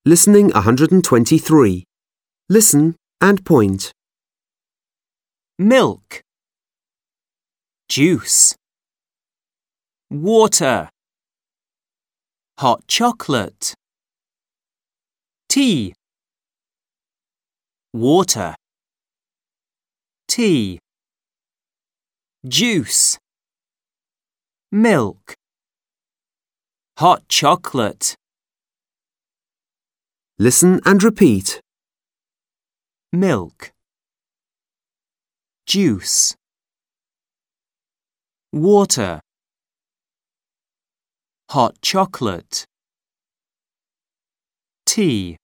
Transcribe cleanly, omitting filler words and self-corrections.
Listening 123. Listen and point. Milk, juice, water, hot chocolate, tea, water, tea, juice, milk, hot chocolate. Listen and repeat. Milk, juice, water, hot chocolate, tea.